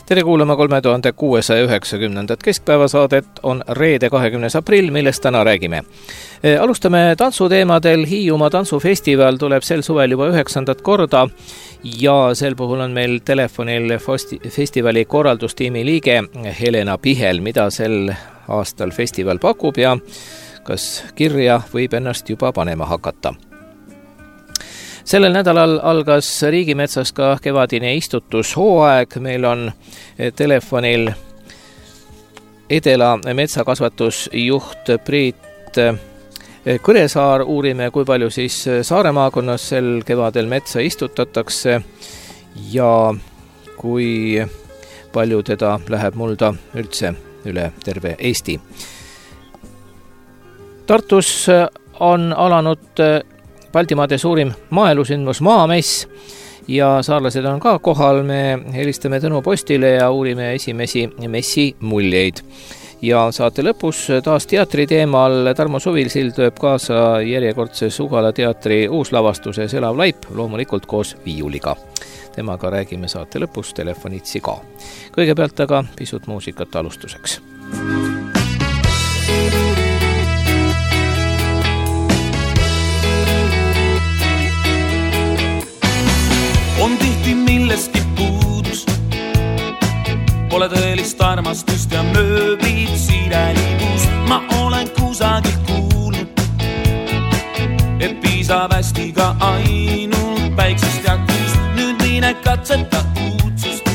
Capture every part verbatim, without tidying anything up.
tere kuulama kolme tuhande kuuesaja üheksakümnendat keskpäevasaadet, on reede kahekümnes aprill, millest täna räägime. Alustame tantsuteemadel. Hiiumaa tantsufestival tuleb sel suvel juba üheksandat korda ja sel puhul on meil telefonil festivali korraldustiimi liige Helena Pihel, mida sel aastal festival pakub ja kas kirja võib ennast juba panema hakata. Sellel nädalal algas Riigimetsas ka kevadine istutushooaeg. Meil on telefonil Edela metsakasvatusjuht Priit Kõresaar. Uurime, kui palju siis Saare maakonnas sel kevadel metsa istutatakse ja kui palju teda läheb mulda üldse üle terve Eesti. Tartus on alanud Baltimaade suurim maaelusündmus Maamess ja saarlased on ka kohal. Me helistame Tõnu Postile ja uurime esimesi messi muljeid. Ja saate lõpus taas teatri teemal Tarmo Suvilsild lööb kaasa järjekordse Sugala teatri uuslavastuses Elav laip, loomulikult koos viiuliga. Temaga räägime saate lõpus telefonitsi ka. Kõigepealt aga pisut muusikat alustuseks. On tihti millestki puudus, pole tõelist armastust ja mööblid siirelibus. Ma olen kusagil kuulnud, et piisab hästi ka ainult päiksest ja kuust. Nüüd mine katseta uudsust,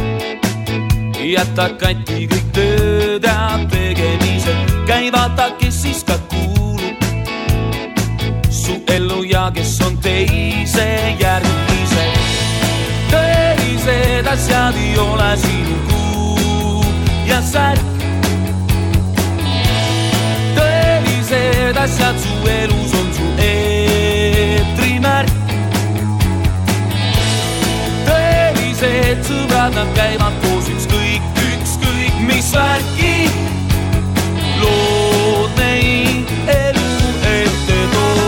jäta kanti kõik tööd ja tegemised. Käi vaata, kes siis ka kuulub su ellu ja kes on teise järgmise. Tõelised asjad ei ole sinu kuu ja särk. Tõelised asjad su elus on su eetrimärk. Tõelised sõbrad, nad käivad koos ükskõik, ükskõik mis värki. Lood neid elu ette toob.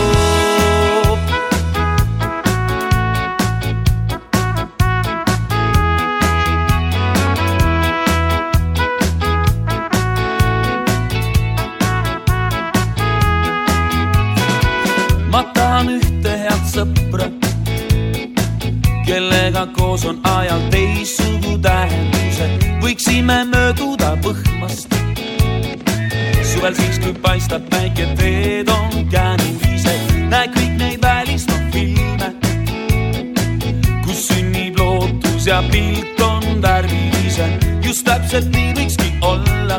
Ma tahan ühte head sõpra, kellega koos on ajal teissugu tähenduse. Võiksime mööduda Põhmast suvel siis, kui paistab päike, teed on känulised. Näe kõik neid välismaa filme, kus sünnib lootus ja pilt on värvilise. Just täpselt nii võikski olla,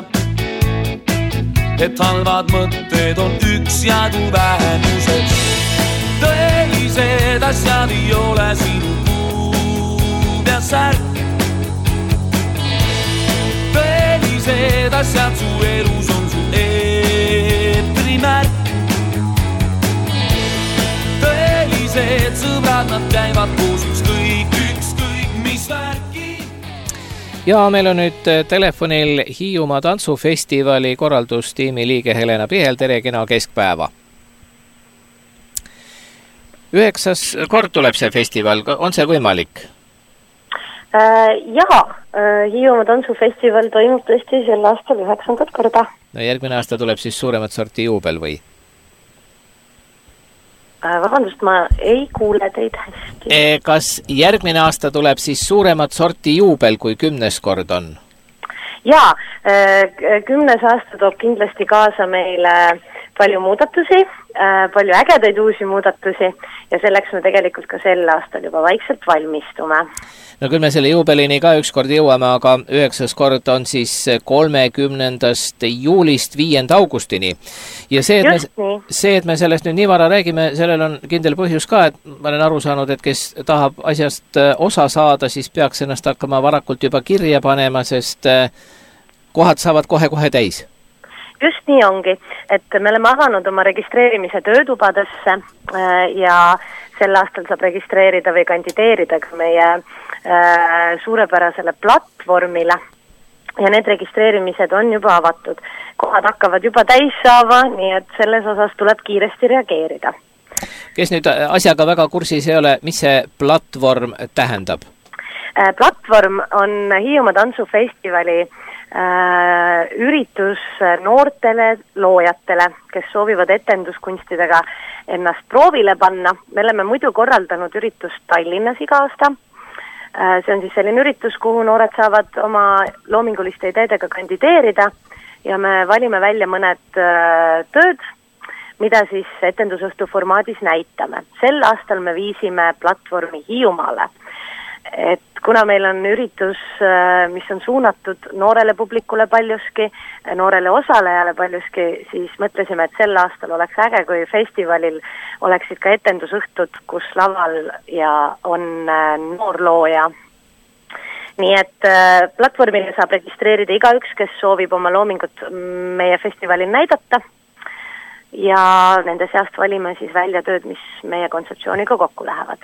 et halvad mõtted on üks jagu vähemused. Tõelised asjad ei ole sinu kuud ja särk. Tõelised asjad su elus on su eetrimärk. Tõelised sõbrad, nad käivad koos ükskõik, ükskõik mis värki. Ja meil on nüüd telefonil Hiiumaa tantsufestivali korraldustiimi liige Helena Pihel. Tere, kena keskpäeva. Üheksas kord tuleb see festival. On see võimalik? Äh, jaa, Hiiumaa tantsufestival toimub tõesti sel aastal üheksandat korda. No järgmine aasta tuleb siis suuremat sorti juubel või? Äh, vabandust, ma ei kuule teid hästi. E, kas järgmine aasta tuleb siis suuremat sorti juubel kui kümnes kord on? Jaa, kümnes aasta toob kindlasti kaasa meile palju muudatusi, palju ägedaid uusi muudatusi ja selleks me tegelikult ka sel aastal juba vaikselt valmistume. No küll me selle juubelini ka ükskord jõuame, aga üheksas kord on siis kolmekümnendast juulist viienda augustini. Ja see, et me, see, et me sellest nüüd nii vara räägime, sellel on kindel põhjus ka, et ma olen aru saanud, et kes tahab asjast osa saada, siis peaks ennast hakkama varakult juba kirja panema, sest kohad saavad kohe-kohe täis. Just nii ongi, et me oleme avanud oma registreerimise töötubadesse ja sel aastal saab registreerida või kandideerida ka meie suurepärasele platvormile ja need registreerimised on juba avatud. Kohad hakkavad juba täis saama, nii et selles osas tuleb kiiresti reageerida. Kes nüüd asjaga väga kursis ei ole, mis see platvorm tähendab? Platvorm on Hiiumaa tantsufestivali äh, üritus noortele loojatele, kes soovivad etenduskunstidega ennast proovile panna. Me oleme muidu korraldanud üritust Tallinnas iga aasta. Äh, see on siis selline üritus, kuhu noored saavad oma loominguliste ideedega kandideerida ja me valime välja mõned äh, tööd, mida siis etendusõhtu formaadis näitame. Sel aastal me viisime Platvormi Hiiumaale. Et kuna meil on üritus, mis on suunatud noorele publikule paljuski, noorele osalejale paljuski, siis mõtlesime, et sel aastal oleks äge, kui festivalil oleksid ka etendusõhtud, kus laval ja on noorlooja. Nii et Platvormile saab registreerida igaüks, kes soovib oma loomingut meie festivalil näidata ja nende seast valime siis välja tööd, mis meie kontseptsiooniga kokku lähevad.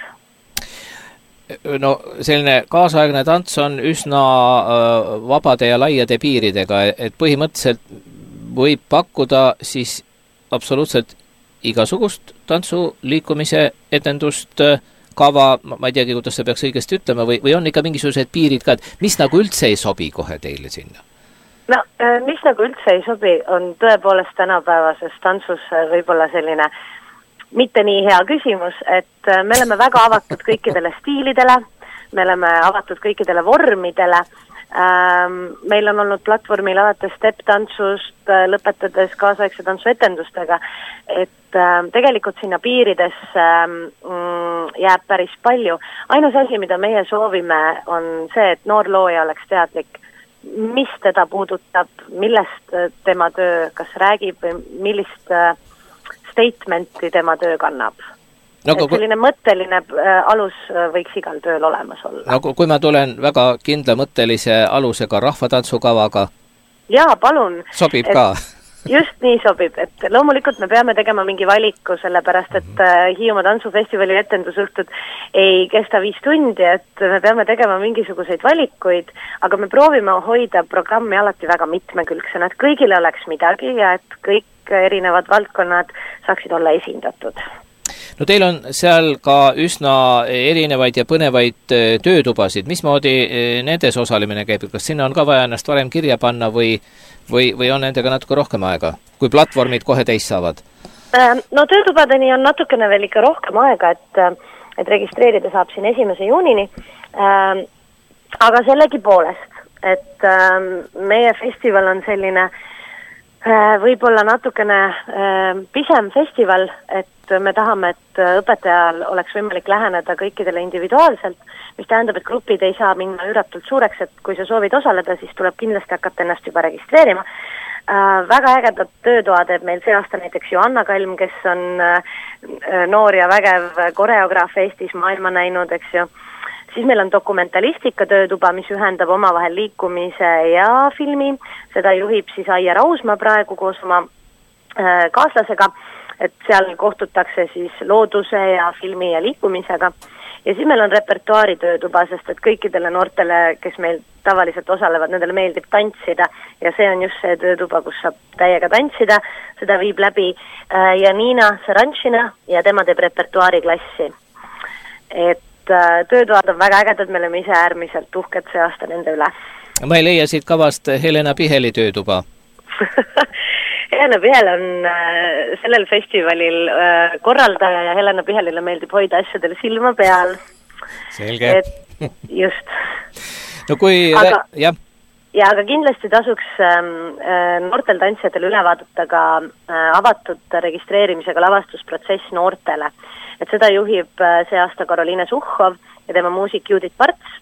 No selline kaasaegne tants on üsna äh, vabade ja laiade piiridega, et põhimõtteliselt võib pakkuda siis absoluutselt igasugust tantsu liikumise etendust, kava, ma ei teagi, kuidas see peaks õigesti ütlema, või, või on ikka mingisugused piirid ka, et mis nagu üldse ei sobi kohe teile sinna? No, mis nagu üldse ei sobi, on tõepoolest tänapäevases tantsus võib-olla selline mitte nii hea küsimus, et me oleme väga avatud kõikidele stiilidele, me oleme avatud kõikidele vormidele, meil on olnud Platvormil alates step-tantsust, lõpetades kaasaegse tantsuetendustega, et tegelikult sinna piiridesse jääb päris palju. Ainus asi, mida meie soovime, on see, et noor looja oleks teadlik, mis teda puudutab, millest tema töö kas räägib või millist statementi tema töö kannab. No, kui, selline mõtteline alus võiks igal tööl olemas olla. No, kui ma tulen väga kindla mõttelise alusega rahvatantsukavaga. Jaa, palun. Sobib et, ka. Just nii sobib, et loomulikult me peame tegema mingi valiku, sellepärast et Hiiumaa tantsufestivali etendusõhtud ei kesta viis tundi, et me peame tegema mingisuguseid valikuid, aga me proovime hoida programmi alati väga mitmekülgsena, et kõigile oleks midagi ja et kõik erinevad valdkonnad saaksid olla esindatud. No teil on seal ka üsna erinevaid ja põnevaid töötubasid. Mismoodi nendes osalemine käib? Kas sinna on ka vaja ennast varem kirja panna või, või, või on nendega natuke rohkem aega, kui platvormid kohe teist saavad? No töötubadeni on natukene veel ikka rohkem aega, et, et registreerida saab siin esimese juunini. Aga sellegi poolest, et meie festival on selline võib-olla natukene pisem festival, et me tahame, et õpetajal oleks võimalik läheneda kõikidele individuaalselt, mis tähendab, et grupid ei saa minna üüratult suureks, et kui sa soovid osaleda, siis tuleb kindlasti hakata ennast juba registreerima. Väga ägedad töötoa teeb meil see aasta näiteks Joanna Kalm, kes on noor ja vägev koreograaf Eestis maailma näinud, eks ju. Siis meil on dokumentalistika töötuba, mis ühendab omavahel liikumise ja filmi. Seda juhib siis Aija Rausma praegu koos oma äh, kaaslasega, et seal kohtutakse siis looduse ja filmi ja liikumisega. Ja siis meil on repertuaari töötuba, sest et kõikidele noortele, kes meil tavaliselt osalevad, nendele meeldib tantsida. Ja see on just see töötuba, kus saab täiega tantsida. Seda viib läbi äh, Janina Saranšina ja tema teeb repertuaari klassi. Et töötoad on väga ägedad, me oleme ise äärmiselt uhked see aasta nende üle. Ma ei leia siit kavast Helena Piheli töötuba. Helena Pihel on äh, sellel festivalil äh, korraldaja ja Helena Pihelile meeldib hoida asjadele silma peal. Selge. Et, just. No kui... Aga, jah. Ja, aga kindlasti tasuks äh, noortel tantsijatel üle vaadata ka äh, avatud registreerimisega lavastusprotsess noortele. Et seda juhib see aasta Karoliine Suhhov ja tema muusik Judith Parts.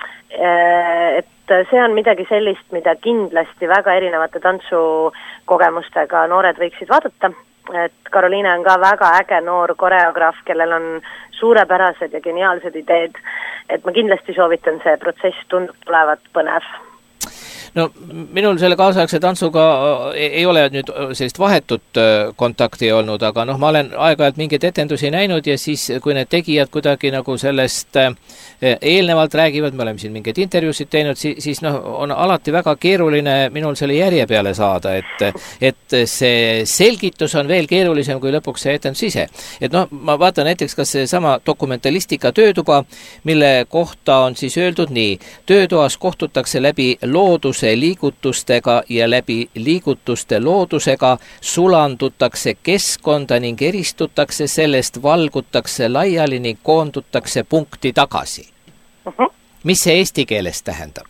Et see on midagi sellist, mida kindlasti väga erinevate tantsukogemustega noored võiksid vaadata. Et Karoliine on ka väga äge noor koreograaf, kellel on suurepärased ja geniaalsed ideed. Et ma kindlasti soovitan see protsess tundub tulevat põnev. no minul selle kaasaegse tantsuga ei ole nüüd sellist vahetut kontakti olnud, aga noh, ma olen aeg-ajalt mingeid etendusi näinud ja siis, kui need tegijad kuidagi nagu sellest eelnevalt räägivad, me oleme siin mingeid intervjuusid teinud, siis, siis noh, on alati väga keeruline minul selle järje peale saada, et, et see selgitus on veel keerulisem kui lõpuks see etendus ise. Et noh, ma vaatan näiteks kas see sama dokumentalistika töötuba, mille kohta on siis öeldud nii, töötoas kohtutakse läbi looduse liigutustega ja läbi liigutuste loodusega sulandutakse keskkonda ning eristutakse sellest, valgutakse laiali ning koondutakse punkti tagasi. Uh-huh. Mis see eesti keeles tähendab?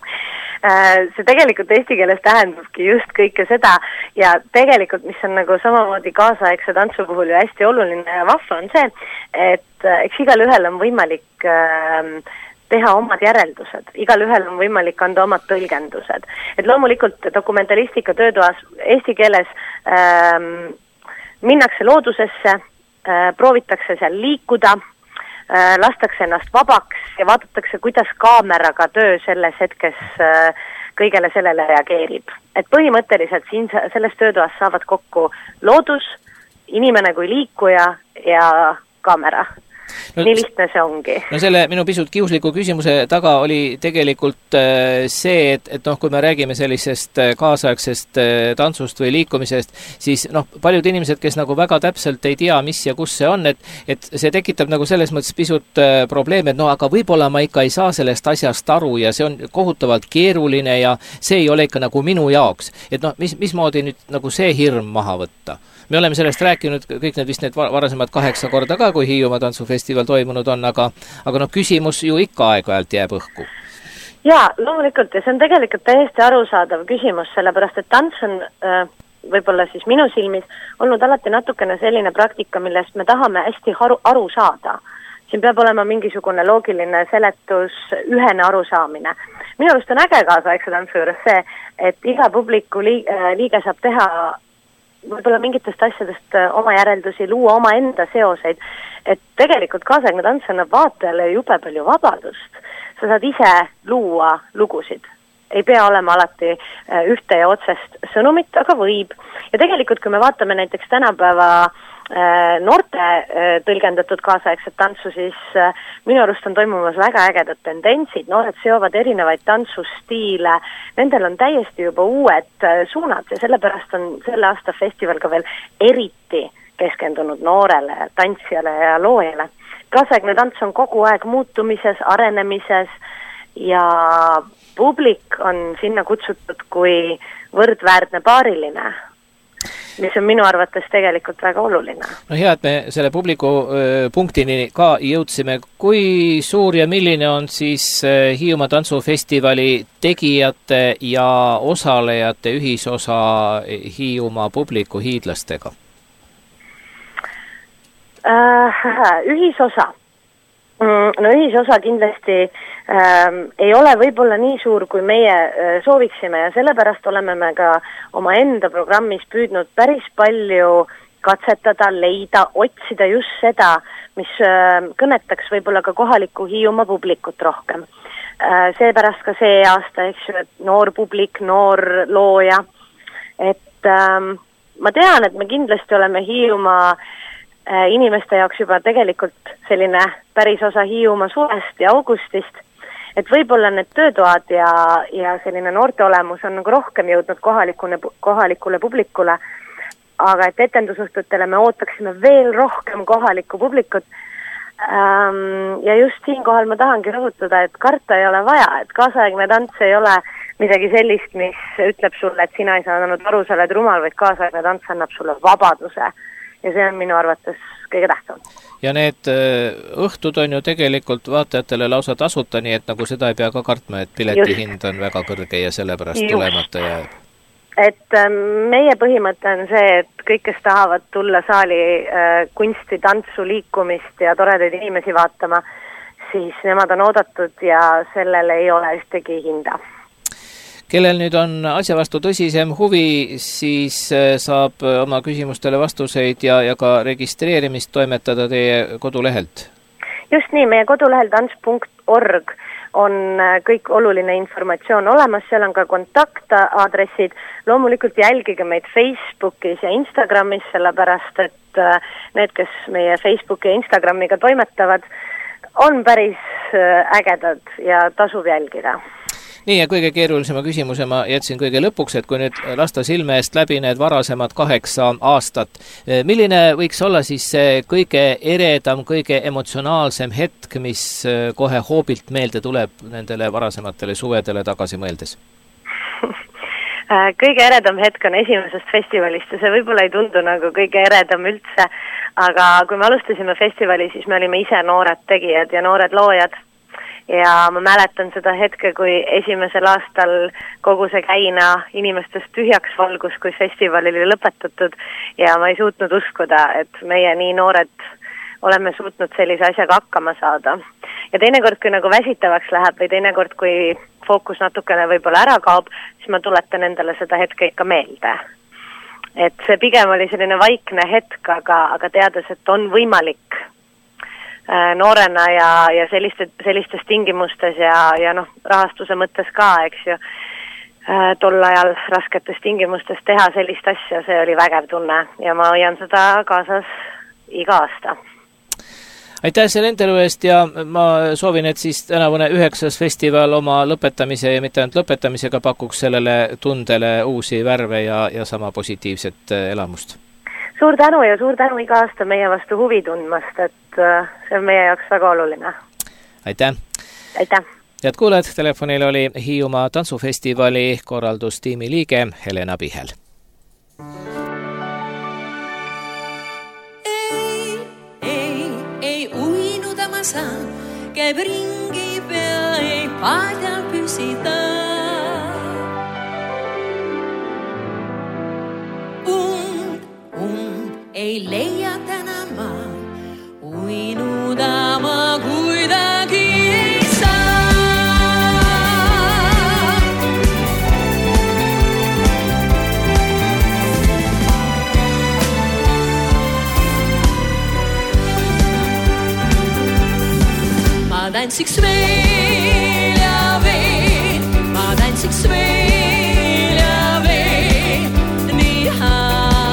See tegelikult eesti keeles tähendabki just kõike seda ja tegelikult, mis on nagu samamoodi kaasaegse tantsu puhul ju hästi oluline ja vahva on see, et eks igal ühel on võimalik äh, teha omad järeldused, igal ühel on võimalik anda omad tõlgendused. Et loomulikult dokumentalistika töötoas eesti keeles ähm, minnakse loodusesse, äh, proovitakse seal liikuda, äh, lastakse ennast vabaks ja vaadatakse, kuidas kaameraga töö selles hetkes äh, kõigele sellele reageerib. Et põhimõtteliselt siin selles töötoas saavad kokku loodus, inimene kui liikuja ja kaamera. No, nii lihtne see ongi. No selle minu pisut kiusliku küsimuse taga oli tegelikult see, et, et noh, kui me räägime sellisest kaasaegsest tantsust või liikumisest, siis noh, paljud inimesed, kes nagu väga täpselt ei tea, mis ja kus see on, et, et see tekitab nagu selles mõttes pisut probleeme, et noh, aga võib-olla ma ikka ei saa sellest asjast aru ja see on kohutavalt keeruline ja see ei ole ikka nagu minu jaoks. Et noh, mis, mismoodi nüüd nagu see hirm maha võtta? Me oleme sellest rääkinud kõik need vist need varasemad kaheksa korda ka, kui Hiiumaa tantsufestival toimunud on, aga, aga noh, küsimus ju ikka aeg-ajalt jääb õhku. Jaa, loomulikult ja see on tegelikult täiesti arusaadav küsimus, sellepärast et tants on äh, võib-olla siis minu silmis olnud alati natukene selline praktika, millest me tahame hästi aru, aru saada. Siin peab olema mingisugune loogiline seletus, ühene arusaamine. Minu arust on äge kaasaegse tantsu juures see, et iga publiku liige saab teha võib-olla mingitest asjadest oma järeldusi, luua oma enda seoseid, et tegelikult kaasaegne tants annab vaatajale jube palju vabadust. Sa saad ise luua lugusid. Ei pea olema alati ühte ja otsest sõnumit, aga võib. Ja tegelikult, kui me vaatame näiteks tänapäeva noorte tõlgendatud kaasaegset tantsu, siis minu arust on toimumas väga ägedad tendentsid, noored seovad erinevaid tantsustiile, nendel on täiesti juba uued suunad ja sellepärast on selle aasta festival ka veel eriti keskendunud noorele tantsijale ja loojale. Kaasaegne tants on kogu aeg muutumises, arenemises ja publik on sinna kutsutud kui võrdväärne paariline, mis on minu arvates tegelikult väga oluline. No hea, et me selle publiku äh, punktini ka jõudsime. Kui suur ja milline on siis äh, Hiiumaa tantsufestivali tegijate ja osalejate ühisosa Hiiumaa publiku hiidlastega? Äh, ühisosa. No ühisosa kindlasti ähm, ei ole võib-olla nii suur, kui meie äh, sooviksime ja sellepärast oleme me ka oma enda programmis püüdnud päris palju katsetada, leida, otsida just seda, mis äh, kõnetaks võib-olla ka kohaliku Hiiumaa publikut rohkem. Äh, seepärast ka see aasta, eks ju, et noor publik, noor looja, et ähm, ma tean, et me kindlasti oleme Hiiumaa inimeste jaoks juba tegelikult selline päris osa Hiiumaa suvest ja augustist, et võib-olla need töötoad ja, ja selline noorte olemus on nagu rohkem jõudnud kohalikule, kohalikule publikule, aga et etendusõhtutele me ootaksime veel rohkem kohalikku publikut ähm, ja just siinkohal ma tahangi rõhutada, et karta ei ole vaja, et kaasaegne tants ei ole midagi sellist, mis ütleb sulle, et sina ei saanud aru, sa oled rumal, vaid kaasaegne tants annab sulle vabaduse. Ja see on minu arvates kõige tähtsam. Ja need õhtud on ju tegelikult vaatajatele lausa tasuta, nii et nagu seda ei pea ka kartma, et pileti hind on väga kõrge ja sellepärast Just. tulemata jääb. Et meie põhimõte on see, et kõik, kes tahavad tulla saali kunsti, tantsu, liikumist ja toredaid inimesi vaatama, siis nemad on oodatud ja sellele ei ole ühtegi hinda. Kellel nüüd on asja vastu tõsisem huvi, siis saab oma küsimustele vastuseid ja, ja ka registreerimist toimetada teie kodulehelt. Just nii, meie kodulehel tants punkt org on kõik oluline informatsioon olemas, seal on ka kontaktaadressid, loomulikult jälgige meid Facebookis ja Instagramis, sellepärast et need, kes meie Facebooki ja Instagramiga toimetavad, on päris ägedad ja tasub jälgida. Nii, ja kõige keerulisema küsimuse ma jätsin kõige lõpuks, et kui nüüd lasta silme eest läbi need varasemad kaheksa aastat, milline võiks olla siis see kõige eredam, kõige emotsionaalsem hetk, mis kohe hoobilt meelde tuleb nendele varasematele suvedele tagasi mõeldes? Kõige eredam hetk on esimesest festivalist ja see võib-olla ei tundu nagu kõige eredam üldse, aga kui me alustasime festivali, siis me olime ise noored tegijad ja noored loojad. Ja ma mäletan seda hetke, kui esimesel aastal kogu see käina inimestest tühjaks valgus, kui festival oli lõpetatud ja ma ei suutnud uskuda, et meie nii noored oleme suutnud sellise asjaga hakkama saada. Ja teinekord, kui nagu väsitavaks läheb või teinekord, kui fookus natukene võib-olla ära kaob, siis ma tuletan endale seda hetke ikka meelde. Et see pigem oli selline vaikne hetk, aga, aga teades, et on võimalik noorena ja, ja selliste, sellistes tingimustes ja, ja noh, rahastuse mõttes ka, eks ju, tol ajal rasketes tingimustes teha sellist asja, see oli vägev tunne ja ma hoian seda kaasas iga aasta. Aitäh selle intervjuu eest ja ma soovin, et siis tänavune üheksas festival oma lõpetamise ja mitte ainult lõpetamisega pakuks sellele tundele uusi värve ja, ja sama positiivset elamust. Suur tänu ja suur tänu iga aasta meie vastu huvi tundmast, et see on meie jaoks väga oluline. Aitäh! Aitäh! Head kuulajad, telefonil oli Hiiumaa tantsufestivali korraldustiimi liige Helena Pihel. Ei, ei, ei uinuda ma saan, käib ringi pea, ei paadjal püsida. Ei leia täna ma, uinuda ma kuidagi ei saa. Ma tantsiks veel ja veel, ma tantsiks veel ja veel, nii haa.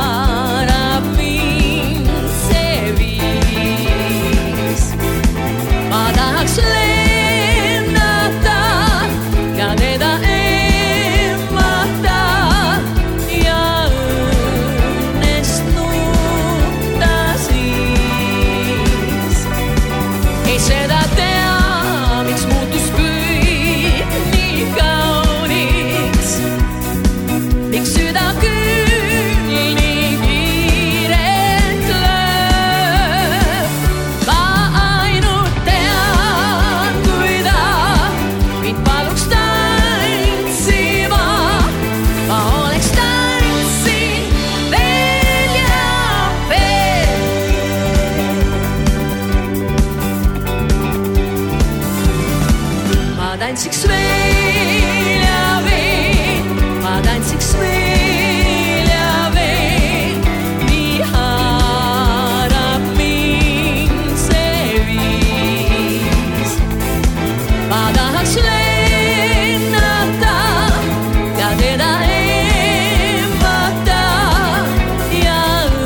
Tantsiks veel ja veel, ma tantsiks veel ja veel, nii haarab mind see viis. Ma tahaks lennata ja teda emmata ja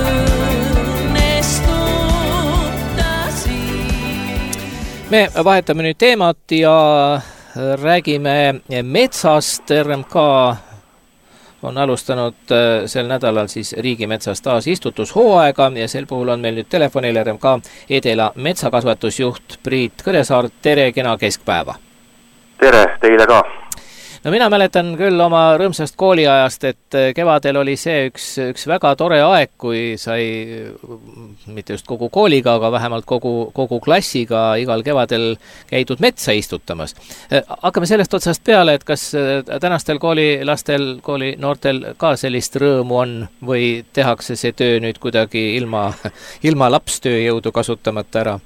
õnnestuda siin. Me vahetame nüüd teemat ja räägime metsast. R M K on alustanud sel nädalal siis riigimetsas taas istutushooaega ja sel puhul on meil nüüd telefonil R M K Edela metsakasvatusjuht Priit Kõresaar. Tere, kena keskpäeva! Tere teile ka! No mina mäletan küll oma rõõmsast kooliajast, et kevadel oli see üks, üks väga tore aeg, kui sai mitte just kogu kooliga, aga vähemalt kogu, kogu klassiga igal kevadel käidud metsa istutamas. Hakkame sellest otsast peale, et kas tänastel koolilastel, kooli noortel ka sellist rõõmu on või tehakse see töö nüüd kuidagi ilma, ilma lapstööjõudu kasutamata ära?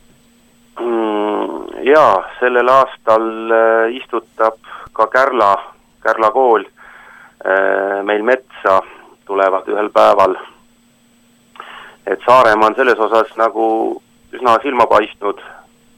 Jaa, sellel aastal istutab ka Kärla, Kärla kool meil metsa, tulevad ühel päeval. Et Saaremaa on selles osas nagu üsna silma paistnud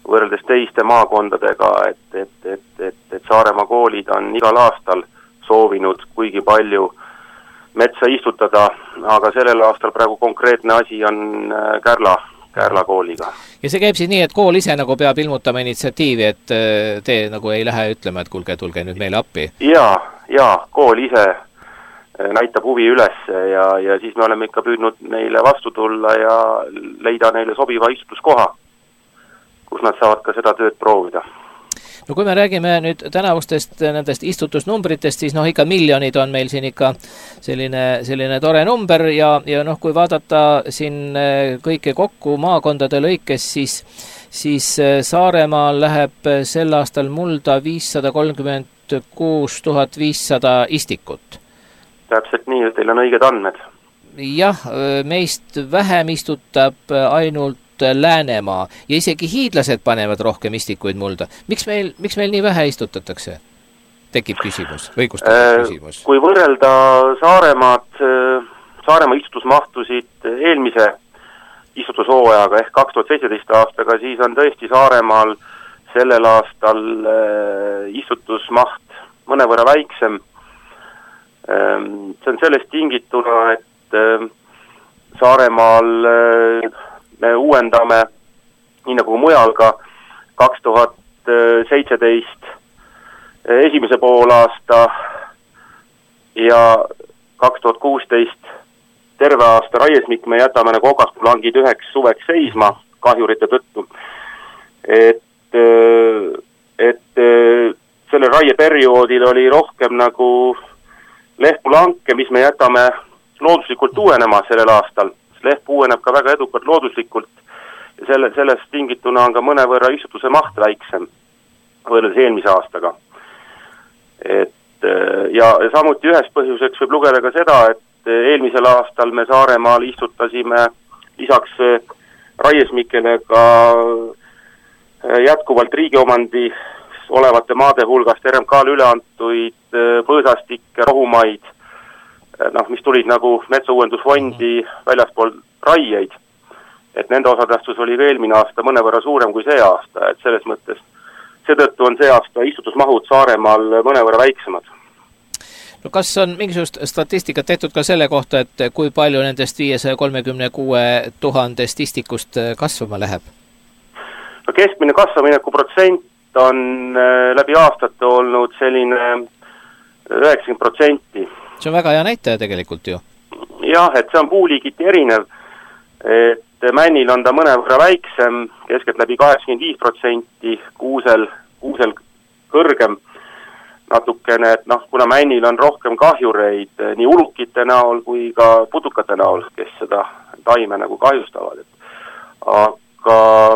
võrreldes teiste maakondadega, et, et, et, et, et Saaremaa koolid on igal aastal soovinud kuigi palju metsa istutada, aga sellel aastal praegu konkreetne asi on Kärla, Kärla kooliga. Ja see käib siis nii, et kool ise nagu peab ilmutama initsiatiivi, et te nagu ei lähe ütlema, et kulge, tulge nüüd meile appi? Jaa, jaa, kool ise näitab huvi üles ja, ja siis me oleme ikka püüdnud neile vastu tulla ja leida neile sobiva istutuskoha, kus nad saavad ka seda tööd proovida. No kui me räägime nüüd tänavustest nendest istutusnumbritest, siis noh, ikka miljonid on meil siin ikka selline, selline tore number ja, ja noh, kui vaadata siin kõike kokku maakondade lõikes, siis, siis Saaremaal läheb sel aastal mulda viissada kolmkümmend kuus tuhat viissada istikut. Täpselt nii, et teil on õiged andmed. Jah, meist vähem istutab ainult Läänemaa ja isegi hiidlased panevad rohkem istikuid mulda. Miks meil, miks meil nii vähe istutatakse? Tekib küsimus, õigustatud küsimus. Kui võrrelda Saaremaad, Saaremaa istutusmahtusid eelmise istutushooajaga ehk kaks tuhat seitseteist aastaga, siis on tõesti Saaremaal sellel aastal istutusmaht mõnevõrra väiksem. See on sellest tingituna, et Saaremaal me uuendame, nii nagu mujal ka, kaks tuhat seitseteist esimese poolaasta ja kaks tuhat kuusteist terve aasta raiesmik me jätame nagu okaspulangid üheks suveks seisma kahjurite tõttu. Et, et selle raieperioodil oli rohkem nagu lehtpulanke, mis me jätame looduslikult uuenema sellel aastal. Leht uueneb ka väga edukalt looduslikult ja selle, sellest tingituna on ka mõnevõrra istutuse maht väiksem võrreldes eelmise aastaga. Et, ja, ja samuti ühest põhjuseks võib lugeda ka seda, et eelmisel aastal me Saaremaal istutasime lisaks raiesmikele ka jätkuvalt riigiomandi olevate maade hulgast R M K-l üleantuid põõsastikke, rohumaid, noh, mis tulid nagu metsauuendusfondi väljaspool raieid, et nende osatähtsus oli ka eelmine aasta mõnevõrra suurem kui see aasta, et selles mõttes seetõttu on see aasta istutusmahud Saaremaal mõnevõrra väiksemad. No kas on mingisugust statistikat tehtud ka selle kohta, et kui palju nendest viiesaja kolmekümne kuue tuhandest istikust kasvama läheb? No keskmine kasvamineku protsent on läbi aastate olnud selline üheksakümmend protsenti. See on väga hea näitaja tegelikult ju. Jah, et see on puuliigiti erinev, et männil on ta mõnevõrra väiksem, keskelt läbi kaheksakümmend viis protsenti, kuusel, kuusel kõrgem natukene, et noh, kuna männil on rohkem kahjureid nii ulukite näol kui ka putukate näol, kes seda taime nagu kahjustavad. Aga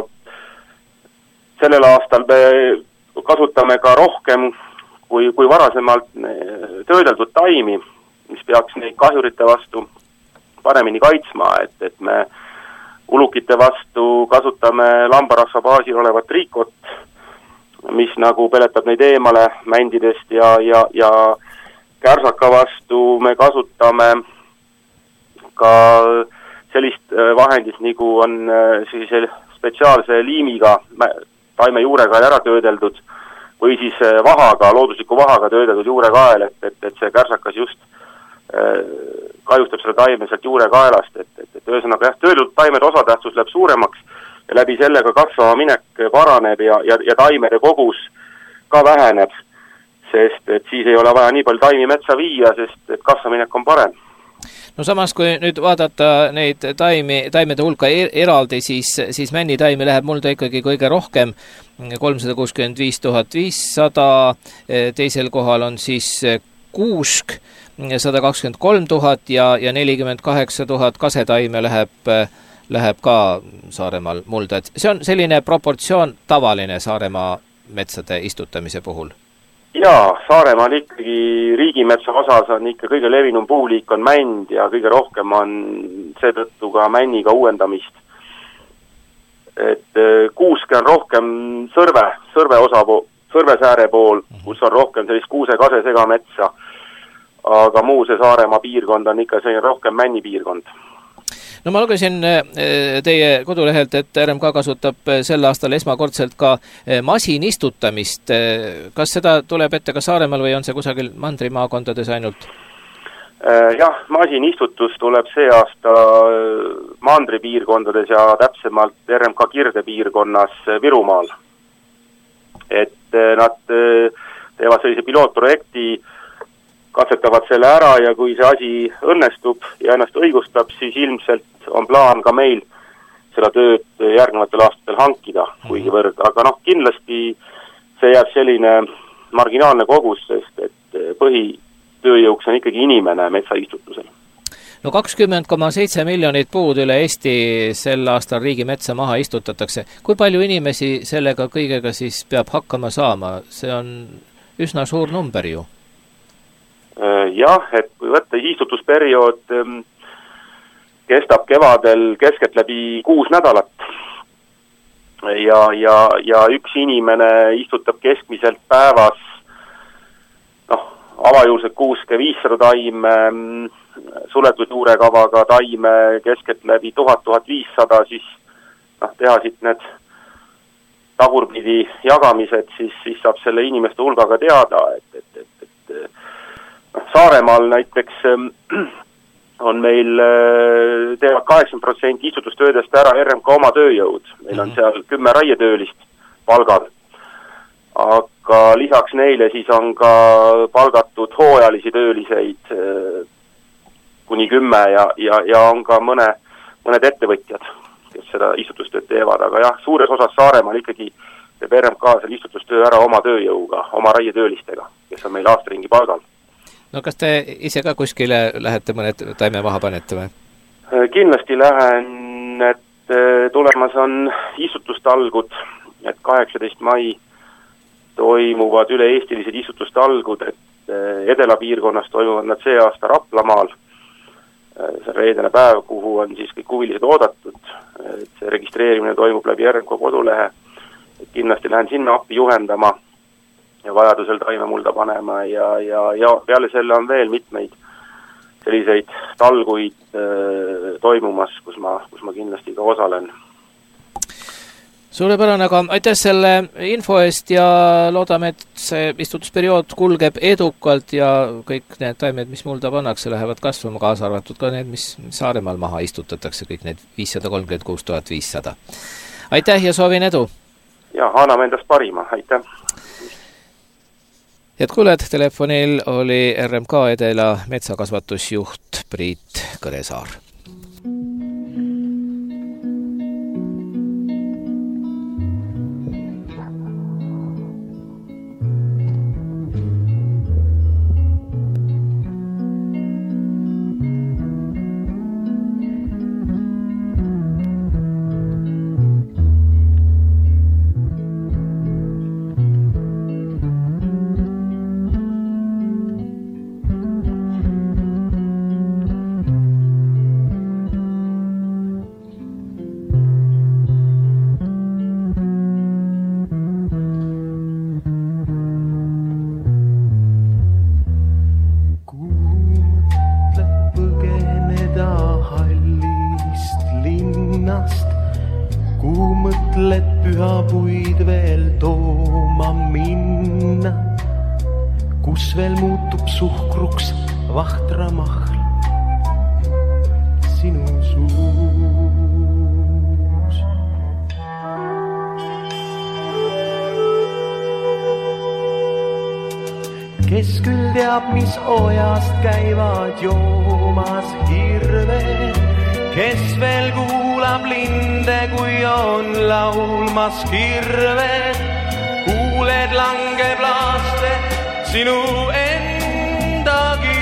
sellel aastal me kasutame ka rohkem kui, kui varasemalt töödeldud taimi, mis peaks neid kahjurite vastu paremini kaitsma, et, et me ulukite vastu kasutame lambarasva baasil olevat triikot, mis nagu peletab neid eemale mändidest ja, ja, ja kärsaka vastu me kasutame ka sellist vahendit, nagu on siis spetsiaalse liimiga taime juurega ära töödeldud või siis vahaga, loodusliku vahaga töödeldud juurekael, et, et, et see kärsakas just kahjustab selle taime sealt juurekaelast, et, et, et ühesõnaga jah, töödeldud taimede osatähtsus läheb suuremaks ja läbi sellega kasvava minek paraneb ja, ja, ja taimede kogus ka väheneb, sest et siis ei ole vaja nii palju taimi metsa viia, sest et kasvaminek on parem. No samas, kui nüüd vaadata neid taimi, taimede hulka eraldi, siis, siis männitaimi läheb mulda ikkagi kõige rohkem, kolmsada kuuskümmend viis tuhat viissada, teisel kohal on siis kuusk, sada kakskümmend kolm tuhat ja, ja nelikümmend kaheksa tuhat kasetaime läheb, läheb ka Saaremaal mulda. Et see on selline proportsioon tavaline Saaremaa metsade istutamise puhul? Jaa, Saaremaal ikkagi riigimetsa osas on ikka kõige levinum puuliik on mänd ja kõige rohkem on seetõttu ka männiga uuendamist. Et kuuske on rohkem sõrve, sõrve osa, sõrvesääre pool, kus on rohkem sellist kuuse-kase segametsa, aga muu see Saaremaa piirkond on ikka selline rohkem männipiirkond. no ma lugesin teie kodulehelt, et R M K kasutab sel aastal esmakordselt ka masinistutamist. Kas seda tuleb ette ka Saaremaal või on see kusagil mandrimaakondades ainult? Jah, masinistutus tuleb see aasta mandripiirkondades ja täpsemalt R M K Kirde piirkonnas Virumaal. Et nad teevad sellise pilootprojekti, katsetavad selle ära ja kui see asi õnnestub ja ennast õigustab, siis ilmselt on plaan ka meil seda tööd järgnevatel aastatel hankida kuigivõrd, aga noh, kindlasti see jääb selline marginaalne kogus, sest et põhitööjõuks on ikkagi inimene metsaistutusel. No kakskümmend koma seitse miljonit puud üle Eesti sel aastal riigimetsa maha istutatakse. Kui palju inimesi sellega kõigega siis peab hakkama saama? See on üsna suur number ju. Jah, et kui võtta istutusperiood kestab kevadel keskelt läbi kuus nädalat ja, ja, ja üks inimene istutab keskmiselt päevas noh, avajuurselt kuuske viissada taime, suletud juurekavaga taime keskelt läbi tuhat, tuhat viissada, siis noh, teha siit need tagurpidi jagamised, siis, siis saab selle inimeste hulgaga teada, et, et, et, et noh, Saaremaal näiteks on meil teevad kaheksakümmend protsenti istutustöödest ära R M K oma tööjõud. Meil on seal kümme raietöölist palgal. Aga lisaks neile siis on ka palgatud hooajalisi tööliseid kuni kümme ja, ja, ja on ka mõne, mõned ettevõtjad, kes seda istutustööd teevad. Aga jah, suures osas Saaremaal ikkagi teeb R M K selle istutustöö ära oma tööjõuga, oma raietöölistega, kes on meil aastaringi palgal. No kas te ise ka kuskile lähete mõned taime maha panete või? Kindlasti lähen, et tulemas on istutustalgud, et kaheksateist mai toimuvad üle-eestilised istutustalgud, et edela piirkonnas toimuvad nad see aasta Raplamaal. See reedene päev, kuhu on siis kõik huvilised oodatud, et see registreerimine toimub läbi R M K kodulehe, et kindlasti lähen sinna appi juhendama ja vajadusel taime mulda panema ja, ja, ja peale selle on veel mitmeid selliseid talguid äh, toimumas, kus ma, kus ma kindlasti ka osalen. Suurepärane, aga aitäh selle info eest ja loodame, et see istutusperiood kulgeb edukalt ja kõik need taimed, mis mulda pannakse, lähevad kasvama, kaasa arvatud ka need, mis Saaremaal maha istutatakse, kõik need viissada kolmkümmend kuus tuhat viissada. Aitäh ja soovin edu! Ja, anname endast parima, aitäh! Head kuuled, telefonil oli R M K Edela metsakasvatusjuht Priit Kõresaar. Kuhu mõtled pühapuid veel tooma minna, kus veel muutub suhkruks vahtramahl sinu suus. Kes küll teab, mis ojast käivad joomas hirved, kes veel kuulab linde, kui on laulmas kirved, kuuled langeb laaste sinu endagi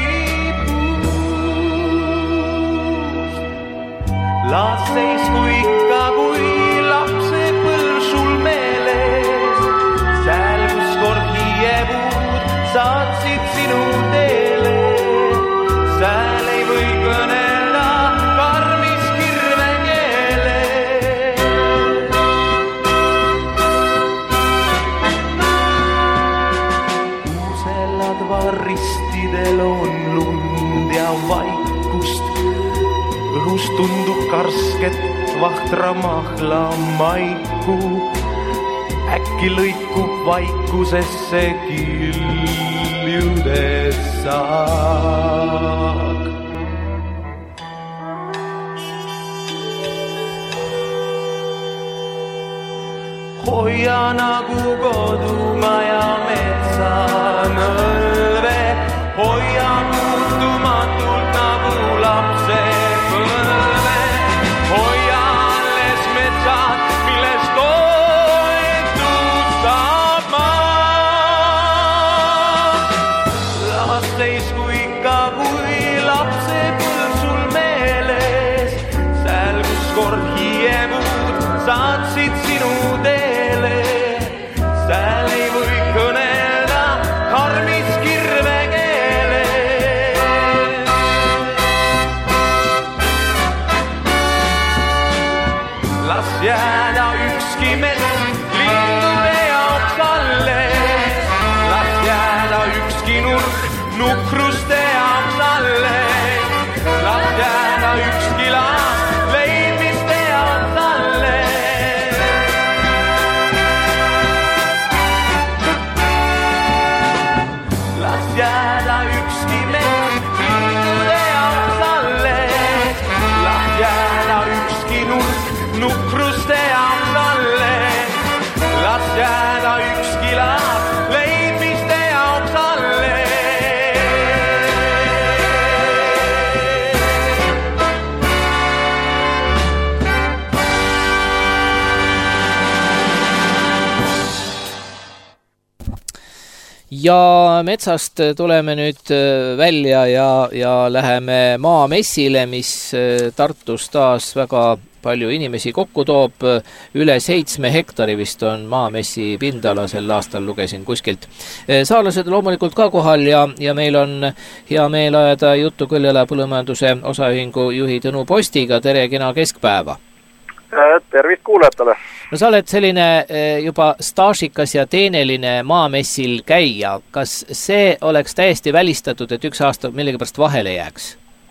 puust. Laas seisku ikka, kui lapse põlsul meeles, sääl kus kord hiiepuud saatsid sinu teele, sääl ei või kõnelda karmis kirve keele. Kuuselad varristidel on lund ja vaikust, õhus tundub karsket vahtra mahla maiku. Äkki lõikub vaikusesse kiljudes saak. Hoia nagu kodumaja metsanõlve, hoia puutumatult nagu lapse põlve, hoia alles metsad, millest toetus saab maa. Las seisku ikka kui lapse põlv sul meeles, sääl kus kord hiemud saatsid sinu teele. Sääl ei või kõnelda karmis kirve keele. Las jääda ükski mets lindude jaoks alles. Las jääda ükski nurk nukruste jaoks alles. Las jääda ükski laas leidmiste jaoks alles. Las jääda ükski mets lindude jaoks alles. Las jääda ükski nurk nukruste jaoks alles. Las jääda ükski laas leidmiste jaoks alles. Ja metsast tuleme nüüd välja ja, ja läheme maamessile, mis Tartus taas väga palju inimesi kokku toob. Üle seitsme hektari vist on maamessi pindala sel aastal, lugesin kuskilt. Saarlased loomulikult ka kohal ja, ja meil on hea meel ajada juttu Kõljala põllumajanduse osaühingu juhi Tõnu Postiga. Tere, kena keskpäeva! Tervist kuulajatele! No sa oled selline juba staažikas ja teeneline maamessil käija. Kas see oleks täiesti välistatud, et üks aasta millegipärast vahele jääks?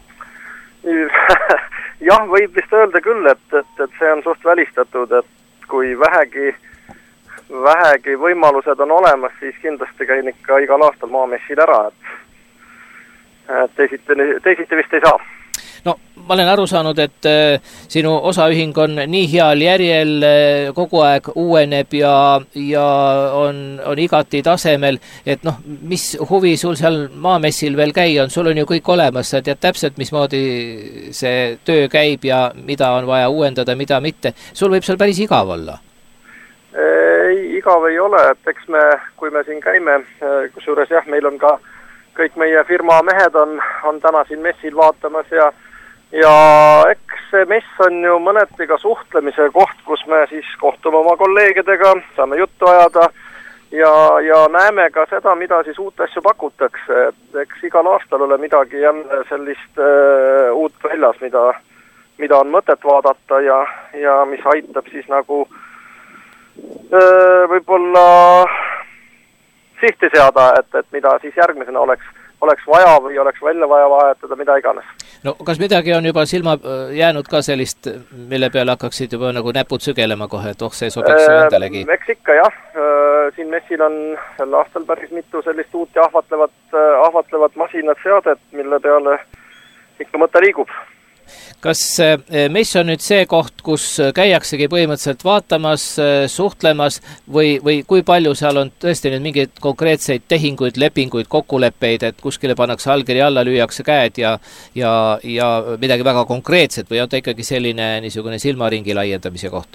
Jah, võib vist öelda küll, et, et, et see on suht välistatud, et kui vähegi, vähegi võimalused on olemas, siis kindlasti käin ikka igal aastal maamessil ära, et, et teisiti, teisiti vist ei saa. No, ma olen aru saanud, et sinu osaühing on nii heal järjel, kogu aeg uueneb ja, ja on, on igati tasemel, et noh, mis huvi sul seal maamessil veel käia on, sul on ju kõik olemas, sa tead täpselt, mismoodi see töö käib ja mida on vaja uuendada, mida mitte. Sul võib seal päris igav olla? Ei, igav ei ole, et eks me, kui me siin käime, kusjuures jah, meil on ka kõik meie firma mehed on, on täna siin messil vaatamas ja Ja eks see mess on ju mõneti ka suhtlemise koht, kus me siis kohtume oma kolleegidega, saame juttu ajada ja, ja näeme ka seda, mida siis uut asju pakutakse. Eks igal aastal ole midagi jälle sellist uh, uut väljas, mida, mida on mõtet vaadata ja, ja mis aitab siis nagu uh, võib-olla sihti seada, et, et mida siis järgmisena oleks, oleks vaja või oleks välja vaja vahetada, mida iganes. No kas midagi on juba silma jäänud ka sellist, mille peale hakkaksid juba nagu näpud sügelema kohe, et oh, see sobiks ju endalegi? Eks ikka jah, siin messil on sel aastal päris mitu sellist uut ja ahvatlevat, ahvatlevat masinat seadet, mille peale ikka mõte liigub. Kas mess on nüüd see koht, kus käiaksegi põhimõtteliselt vaatamas, suhtlemas või, või kui palju seal on tõesti nüüd mingeid konkreetseid tehinguid, lepinguid, kokkuleppeid, et kuskile pannakse allkiri alla, lüüakse käed ja, ja, ja midagi väga konkreetset või on ta ikkagi selline niisugune silmaringi laiendamise koht?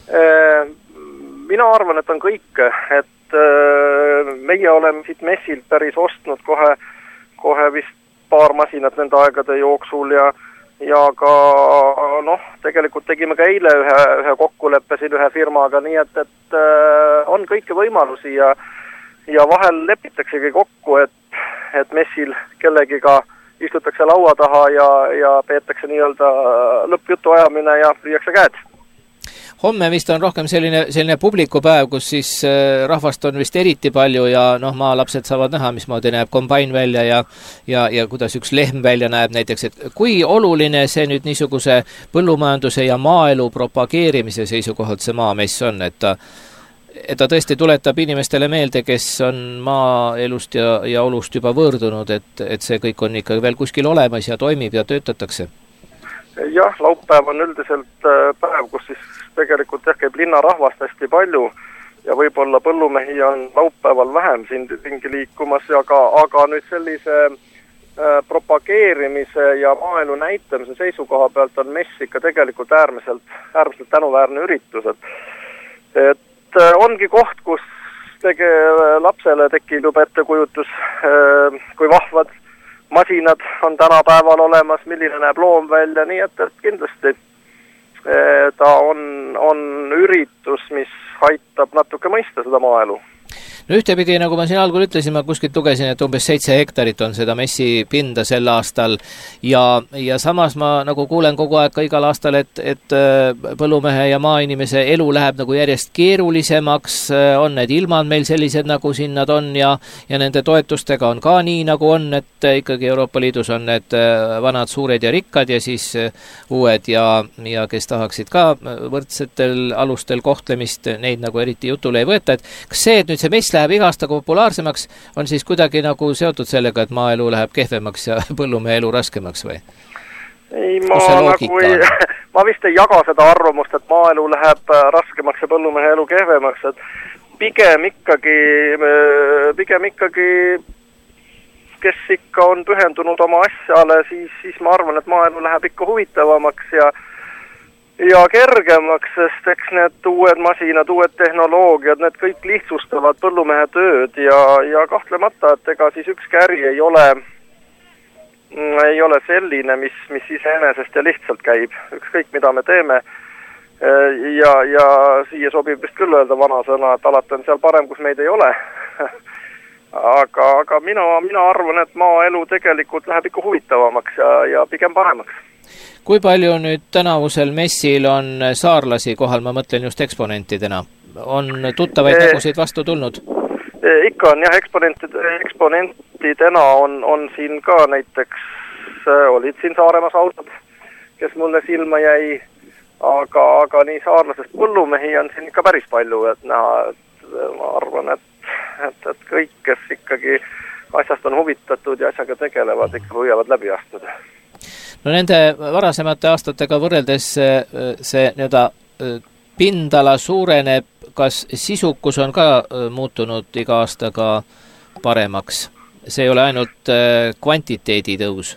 Mina arvan, et on kõik, et meie oleme siit messilt päris ostnud kohe, kohe vist paar masinat nende aegade jooksul ja ja ka noh, tegelikult tegime ka eile ühe, ühe kokkuleppe siin ühe firmaga, nii et, et äh, on kõiki võimalusi ja, ja vahel lepitaksegi kokku, et, et messil kellegiga istutakse laua taha ja, ja peetakse nii-öelda lõppjutu ajamine ja lüüakse käed. homme vist on rohkem selline, selline publikupäev, kus siis rahvast on vist eriti palju ja noh, maalapsed saavad näha, mismoodi näeb kombain välja ja, ja, ja kuidas üks lehm välja näeb näiteks, et kui oluline see nüüd niisuguse põllumajanduse ja maaelu propageerimise seisukohalt see maamess on, et ta et ta tõesti tuletab inimestele meelde, kes on maaelust ja, ja olust juba võõrdunud, et, et see kõik on ikka veel kuskil olemas ja toimib ja töötatakse? Jah, laupäev on üldiselt päev, kus siis tegelikult jah, käib linnarahvast hästi palju ja võib-olla põllumehi on laupäeval vähem siin ringi liikumas, aga, aga nüüd sellise äh, propageerimise ja maaelu näitamise seisukoha pealt on mess ikka tegelikult äärmiselt, äärmiselt tänuväärne üritus, et, et ongi koht, kus tege, lapsele tekib juba ettekujutus, kui vahvad masinad on tänapäeval olemas, milline näeb loom välja, nii et, et kindlasti ta on, on üritus, mis aitab natuke mõista seda maaelu. No ühtepidi, nagu ma siin algul ütlesin, ma kuskilt lugesin, et umbes seitse hektarit on seda messi pinda sel aastal ja, ja samas ma nagu kuulen kogu aeg ka igal aastal, et, et põllumehe ja maainimese elu läheb nagu järjest keerulisemaks, on need ilmad meil sellised, nagu siin nad on ja, ja nende toetustega on ka nii, nagu on, et ikkagi Euroopa Liidus on need vanad suured ja rikkad ja siis uued ja, ja kes tahaksid ka võrdsetel alustel kohtlemist, neid nagu eriti jutule ei võeta, et kas see, et nüüd see mess läheb iga aasta populaarsemaks, on siis kuidagi nagu seotud sellega, et maaelu läheb kehvemaks ja põllumehe elu raskemaks või? Ei, ma, nagu ei, ma vist ei jaga seda arvamust, et maaelu läheb raskemaks ja põllumehe elu kehvemaks, et pigem ikkagi, pigem ikkagi kes ikka on pühendunud oma asjale, siis, siis ma arvan, et maaelu läheb ikka huvitavamaks ja ja kergemaks, sest eks need uued masinad, uued tehnoloogiad, need kõik lihtsustavad põllumehe tööd ja, ja kahtlemata, et ega siis ükski äri ei ole, ei ole selline, mis, mis iseenesest ja lihtsalt käib. Ükskõik, mida me teeme ja, ja siia sobib vist küll öelda vana sõna, et alati on seal parem, kus meid ei ole. aga, aga mina, mina arvan, et maaelu tegelikult läheb ikka huvitavamaks ja, ja pigem paremaks. Kui palju nüüd tänavusel messil on saarlasi kohal, ma mõtlen just eksponentidena? On tuttavaid e nägusid vastu tulnud? E ikka on jah, eksponentid, eksponentidena on, on siin ka näiteks, olid siin Saaremas autod, kes mulle silma jäi, aga, aga nii saarlasest põllumehi on siin ikka päris palju, et näha, et ma arvan, et, et, et kõik, kes ikkagi asjast on huvitatud ja asjaga tegelevad, ikka võivad läbi astuda. No nende varasemate aastatega võrreldes see nii-öelda pindala suureneb, kas sisukus on ka muutunud iga aastaga paremaks? See ei ole ainult kvantiteedi tõus?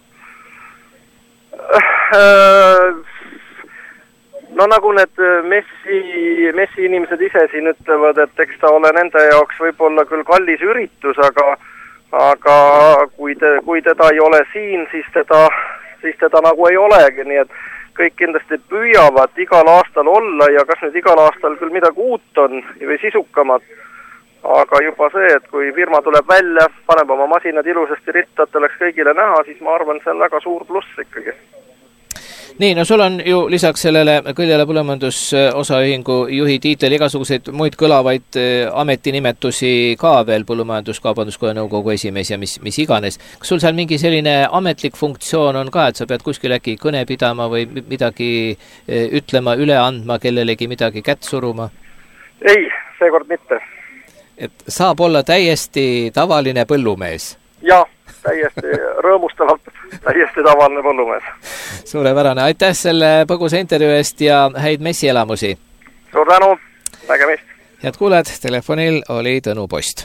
No nagu need messi, messi inimesed ise siin ütlevad, et eks ta ole nende jaoks võib-olla küll kallis üritus, aga, aga kui, te, kui teda ei ole siin, siis teda siis teda nagu ei olegi, nii et kõik kindlasti püüavad igal aastal olla ja kas nüüd igal aastal küll midagi uut on või sisukamat, aga juba see, et kui firma tuleb välja, paneb oma masinad ilusasti ritta, et oleks kõigile näha, siis ma arvan, see on väga suur pluss ikkagi. Nii, no sul on ju lisaks sellele Kõljala põllumajandusosaühingu juhi tiitel igasuguseid muid kõlavaid ametinimetusi ka veel Põllumajandus-Kaubanduskoja nõukogu esimees ja mis, mis iganes. Kas sul seal mingi selline ametlik funktsioon on ka, et sa pead kuskil äkki kõne pidama või midagi ütlema, üle andma, kellelegi midagi kätt suruma? Ei, seekord mitte. Et saab olla täiesti tavaline põllumees? Jah, täiesti rõõmustavalt, täiesti tavaline põllumees. Suurepärane, aitäh selle põgusa intervjuu eest ja häid messielamusi. Suur tänu, nägemist. Head kuuled, telefonil oli Tõnu Post.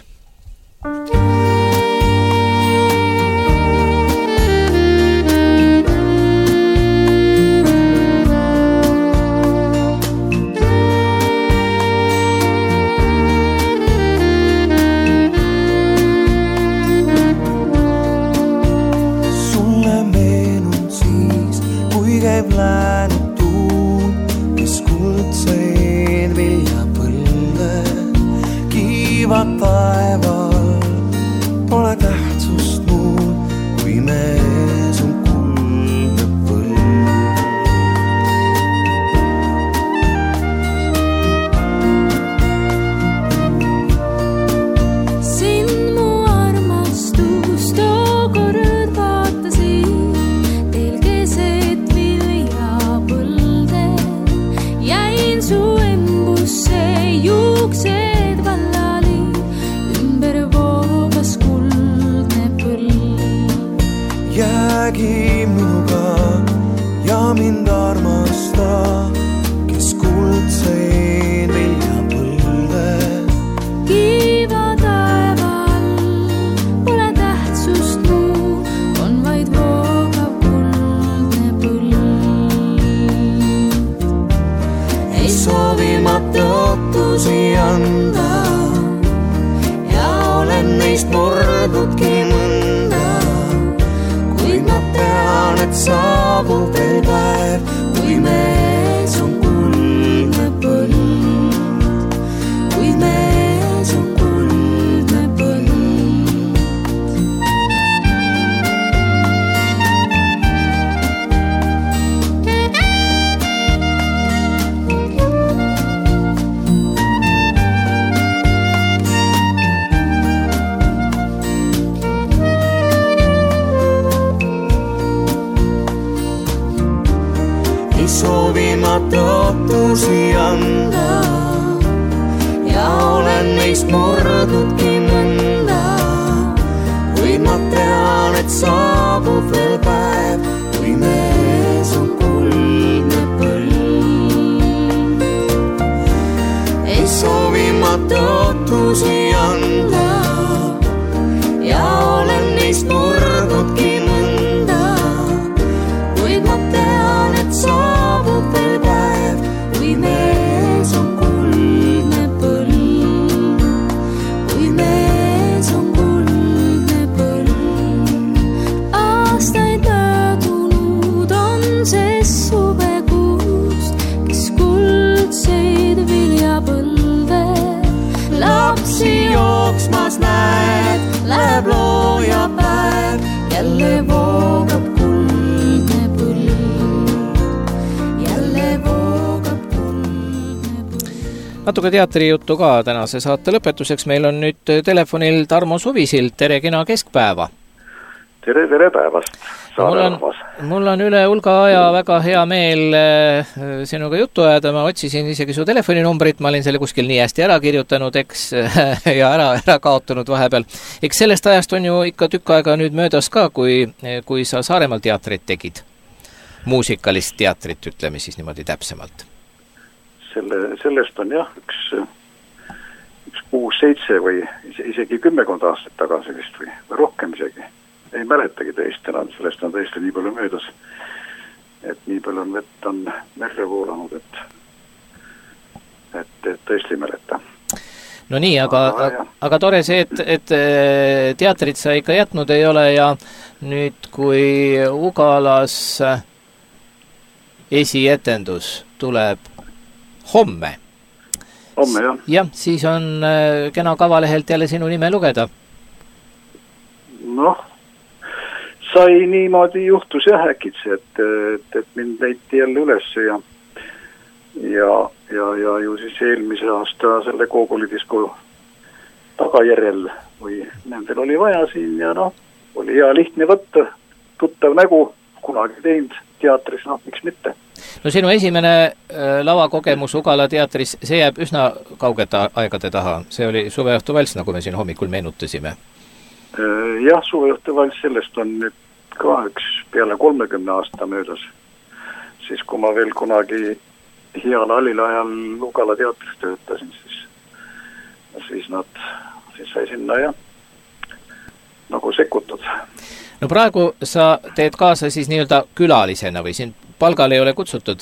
käib lääned tuul, mis kuldseid viljapõlve kiivad taeval. Pole tähtsust muud, kui mees on kuldne põlv. mind armasta, kes kuldseid viljapõlve. Kiiva taeval pole tähtsust muu, on vaid voogav kuldne põld. Ei soovi ma tõotusi anda ja olen neist murdudki mõnda, kuid ma tean, et saabub veel päev, kui mees on kuldne põld, kui mees on kuldne põld. Ei soovi ma tõotusi anda ja olen neist murdudki mõnda, kuid ma tean, et saabub veel päev, kui mees on kuldne põld. Ei soovi ma tõotusi anda ja olen neist murdudki mõnda, kuid ma tean, et saabub veel päev, kui mees on kuldne põld, kui mees on kuldne põld. Aastaid möödunud on sest suvekuust, kes kuldseid viljapõlve. Lapsi jooksmas näed, läheb looja päev, jälle voogab kuldne põld, jälle voogab kuldne põld. Natuke teatrijuttu ka tänase saate lõpetuseks. Meil on nüüd telefonil Tarmo Suvisild. Tere kena keskpäeva! Tere, tere päevast! Mul on, mul on üle hulga aja väga hea meel sinuga juttu ajada. Ma otsisin isegi su telefoninumbrit, ma olin selle kuskil nii hästi ära kirjutanud, eks, ja ära, ära kaotanud vahepeal. Eks sellest ajast on ju ikka tükk aega nüüd möödas ka, kui, kui sa Saaremaal teatrit tegid. Muusikalist teatrit, ütleme siis niimoodi täpsemalt. Selle, sellest on jah, üks, üks kuus, seitse või isegi kümmekond aastat tagasi vist või, või rohkem isegi. Ei mäletagi tõesti enam, sellest on tõesti nii palju möödas, et nii palju on vett on merre voolanud, et, et, et tõesti mäleta. No nii, aga, aga, aga tore see, et, et teatrit sa ikka jätnud ei ole ja nüüd, kui Ugalas esietendus tuleb homme, homme jah. jah, siis on kena kavalehelt jälle sinu nime lugeda. Noh, sai niimoodi juhtus jah äkitse, et, et, et mind leiti jälle üles ja ja, ja, ja ju siis eelmise aasta selle Koogolidisko tagajärjel või nendel oli vaja siin ja noh, oli hea lihtne võtta, tuttav nägu, kunagi teinud teatris, noh, miks mitte. No sinu esimene äh, lavakogemus Ugala teatris, see jääb üsna kaugete aegade taha. See oli Suveõhtu valss, nagu me siin hommikul meenutasime. Jah, Suveõhtu valss, sellest on nüüd ka üks peale kolmekümne aasta möödas. Siis kui ma veel kunagi heal allil ajal Ugala teatris töötasin, siis, siis nad siis sai sinna ja nagu sekkutud. No praegu sa teed kaasa siis nii-öelda külalisena või siin palgal ei ole kutsutud?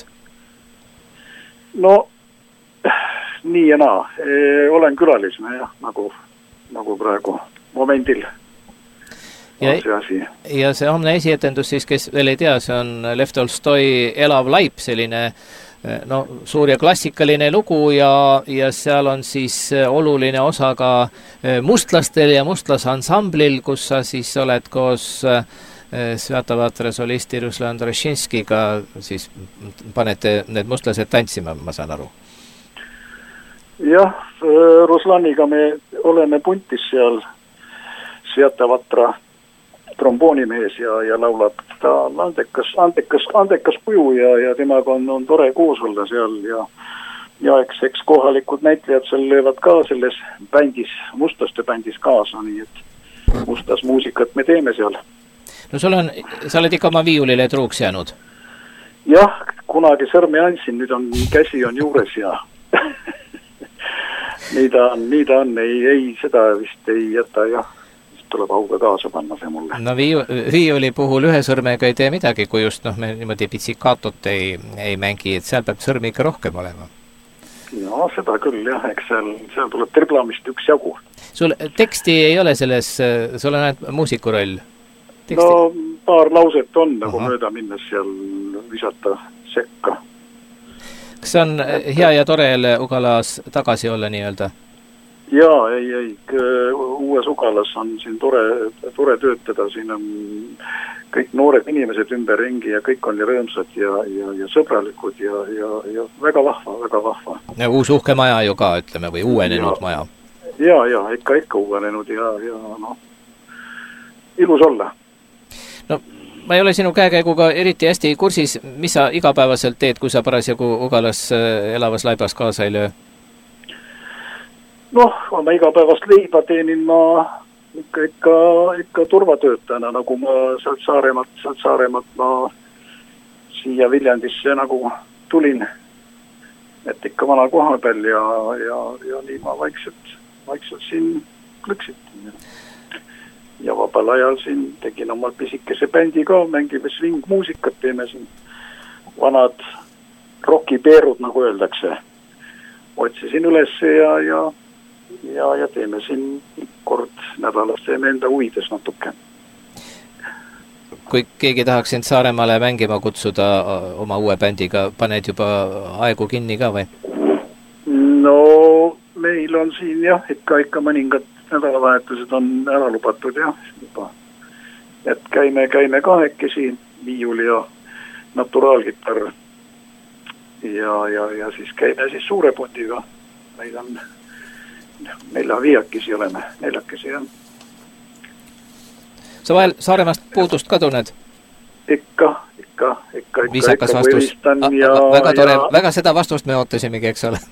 No nii ja naa. E, olen külalisena jah, nagu, nagu praegu momendil. Ja, ja see homne esietendus siis, kes veel ei tea, see on Lev Tolstoi Elav laip, selline no, suur ja klassikaline lugu ja, ja seal on siis oluline osa ka mustlastel ja mustlasansamblil, kus sa siis oled koos Svätavatra solisti Ruslan Droshinskiga, siis panete need mustlased tantsima, ma saan aru. Jah, Ruslaniga me oleme puntis seal Svätavatra tromboonimees ja, ja laulab ta andekas, andekas, andekas kuju ja, ja temaga on, on tore koos olla seal ja, ja eks, eks kohalikud näitlejad seal löövad ka selles bändis, mustlaste bändis kaasa, nii et mustlasmuusikat me teeme seal. No sul on, sa oled ikka oma viiulile truuks jäänud? jah, kunagi sõrme andsin, nüüd on, käsi on juures ja nii ta on, nii ta on, ei, ei, seda vist ei jäta, jah, tuleb auga kaasa panna see mulle. No viiu, viiuli puhul ühe sõrmega ei tee midagi, kui just noh, me niimoodi pitsikatot ei, ei mängi, et seal peab sõrmi ikka rohkem olema. No seda küll jah, eks seal, seal tuleb triblamist üks jagu. Sul teksti ei ole selles, sul on ainult muusiku roll? Teksti? No paar lauset on nagu Aha. mööda minnes seal visata sekka. Kas see on hea ja tore jälle Ugalas tagasi olla nii-öelda? Jaa, ei, ei, uues Ugalas on siin tore, tore töötada, siin on kõik noored inimesed ümber ringi ja kõik on rõõmsad ja, ja, ja sõbralikud ja, ja, ja väga vahva, väga vahva. Ja uus uhke maja ju ka, ütleme, või uuenenud ja, maja? Jaa, jaa, ikka, ikka uuenenud ja, ja noh, ilus olla. No, ma ei ole sinu käekäiguga eriti hästi kursis, mis sa igapäevaselt teed, kui sa parasjagu Ugalas elavas laibas kaasa ei löö? Noh, oma igapäevast leiba teenin ma ikka, ikka, ikka turvatöötajana, nagu ma sealt Saaremaalt, sealt Saaremaalt ma siia Viljandisse nagu tulin, et ikka vana koha peal ja, ja, ja nii ma vaikselt, vaikselt siin klõksitin. Ja vabal ajal siin tegin omal pisikese bändi ka, mängime swing-muusikat, teeme siin vanad rokipeerud, nagu öeldakse. Otsisin üles ja, ja ja, ja teeme siin kord nädalas, teeme enda huvides natuke. Kui keegi tahaks sind Saaremaale mängima kutsuda oma uue bändiga, paned juba aegu kinni ka või? No meil on siin jah, ikka, ikka mõningad nädalavahetused on ära lubatud jah, juba. Et käime, käime kahekesi, viiuli ja naturaalgitarr ja, ja, ja siis käime siis suure pundiga. Meil on nelja viiakesi oleme, neljakesi jah. Sa vahel Saaremaast puudust ka tunned? Ikka, ikka, ikka, Viisakas ikka vastus. Ja, väga tore, ja... väga seda vastust me ootasimegi, eks ole.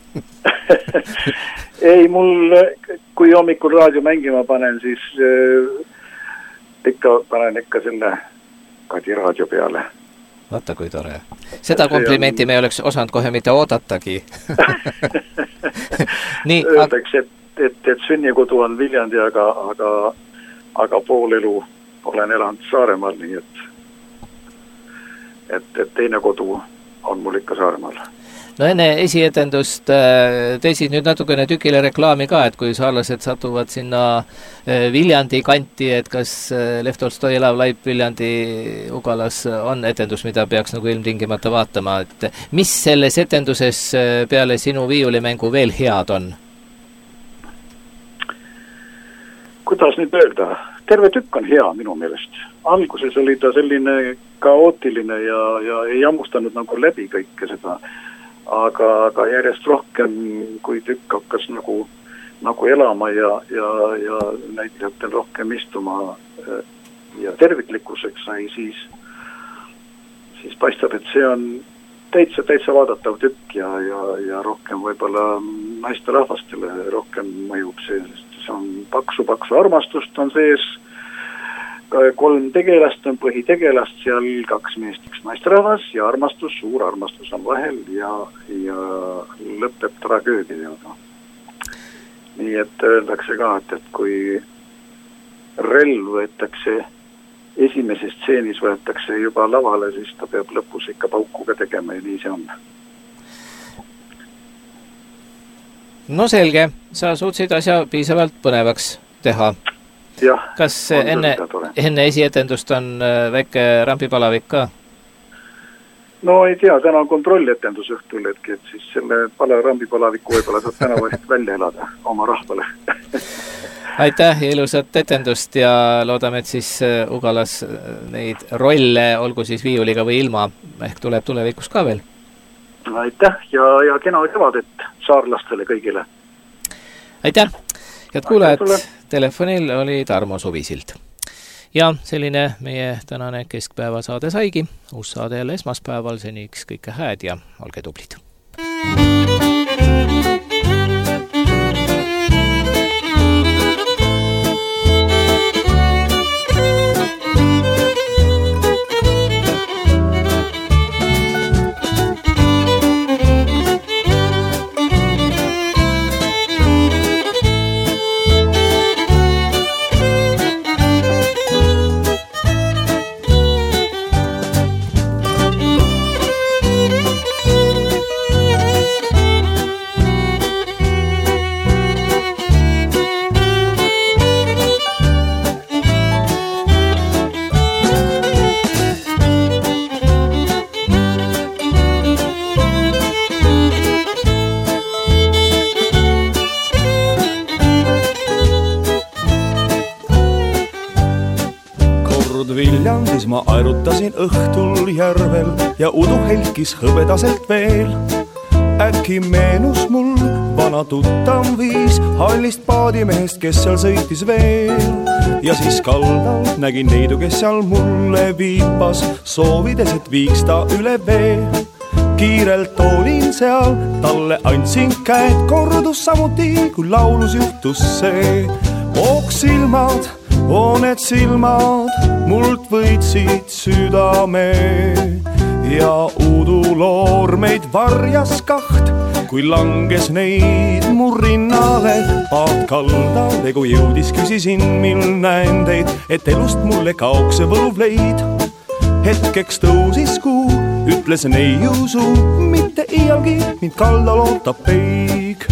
Ei, mul, kui hommikul raadio mängima panen, siis äh, ikka panen ikka selle Kadi raadio peale. Vaata kui tore. Seda komplimenti on... me oleks osanud kohe mitte oodatagi. Nii, Öeldakse, et, et, et sünnikodu on Viljandi, aga, aga, aga pool elu olen elanud Saaremaal, nii et, et, et teine kodu on mul ikka Saaremaal. No enne esietendust teisid nüüd natukene tükile reklaami ka, et kui saarlased satuvad sinna Viljandi kanti, et kas Lev Tolstoi elav laip Viljandi Ugalas on etendus, mida peaks nagu ilmtingimata vaatama, et mis selles etenduses peale sinu viiulimängu veel head on? Kuidas nüüd öelda? Terve tükk on hea minu meelest. Alguses oli ta selline kaootiline ja, ja ei ammustanud nagu läbi kõike seda. Aga, aga järjest rohkem, kui tükk hakkas nagu, nagu elama ja, ja, ja näitlejatel rohkem istuma ja terviklikkuseks sai, siis, siis paistab, et see on täitsa, täitsa vaadatav tükk ja, ja, ja rohkem võib-olla naiste rahvastele rohkem mõjub see, sest see on paksu, paksu armastust on sees, kolm tegelast on põhitegelast, seal kaks meest, üks naisterahvas ja armastus, suur armastus on vahel ja, ja lõpeb tragöödiaga. Nii et öeldakse ka, et, et kui relv võetakse esimeses stseenis võetakse juba lavale, siis ta peab lõpus ikka paukuga tegema ja nii see on. No selge, sa suutsid asja piisavalt põnevaks teha. Ja, kas enne, enne esietendust on väike rampipalavik ka? No ei tea, täna on kontrolletendus õhtul, et, et siis selle pala, rampipalaviku võib-olla saab täna välja elada oma rahvale. Aitäh ja ilusat etendust ja loodame, et siis Ugalas neid rolle, olgu siis viiuliga või ilma, ehk tuleb tulevikus ka veel. Aitäh ja, ja kena kevadet saarlastele kõigile. Aitäh! Head kuulajad, telefonil oli Tarmo Suvisild. Ja selline meie tänane keskpäevasaade saigi. Uus saade jälle esmaspäeval, seniks kõike hääd ja olge tublid. ma aerutasin õhtul järvel ja udu helkis hõbedaselt veel. Äkki meenus mul vana tuttav viis hallist paadimehest, kes seal sõitis veel. Ja siis kaldal nägin neidu, kes seal mulle viipas, soovides, et viiks ta üle vee. Kiirelt olin seal, talle andsin käed, kordus samuti, kui laulus juhtus see. Ooks silmad, need silmad, mult võitsid südame ja uduloor meid varjas kaht, kui langes neid mu rinnale. Paat kaldal, egu jõudis, küsisin, mil näen teid, et elust mulle kaoks see võluv leid. Hetkeks tõusis kuu, ütles neiusu, mitte iialgi mind kaldal ootab peig.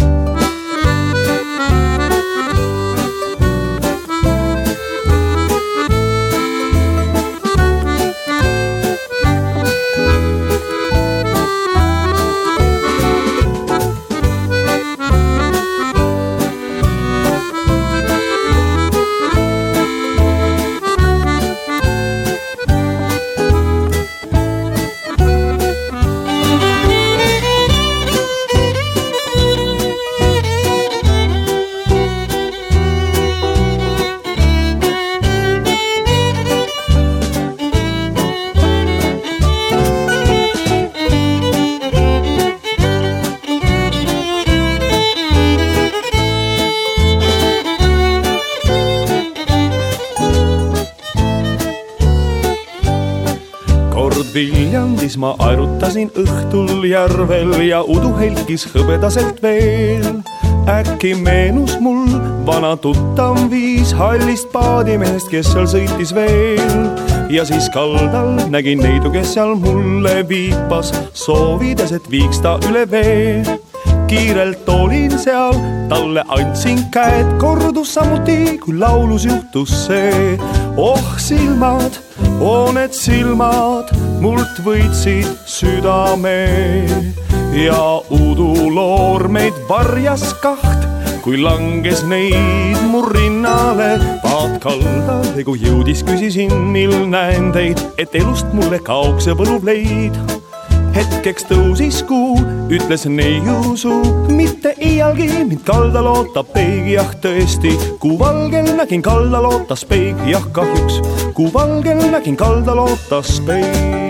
Viljandis ma aerutasin õhtul järvel ja udu helkis hõbedaselt veel. Äkki meenus mul vana tuttav viis hallist paadimehest, kes seal sõitis veel. Ja siis kaldal nägin neidu, kes seal mulle viipas, soovides, et viiks ta üle vee. Kiirelt olin seal, talle andsin käed, kordus samuti, kui laulus juhtus see. Oh silmad, need silmad, mult võitsid südame ja uduloor meid varjas kaht, kui langes neid mu rinnale. Paat kaldal, egu jõudis, küsisin, mil näen teid, et elust mulle kaoks see võluv leid. Hetkeks tõusis kuu, ütles neiusu, mitte iialgi mind kaldal ootab peig. Jah tõesti, kuu valgel nägin kaldal ootas peig. Jah kahjuks, kuu valgel nägin kaldal ootas peig.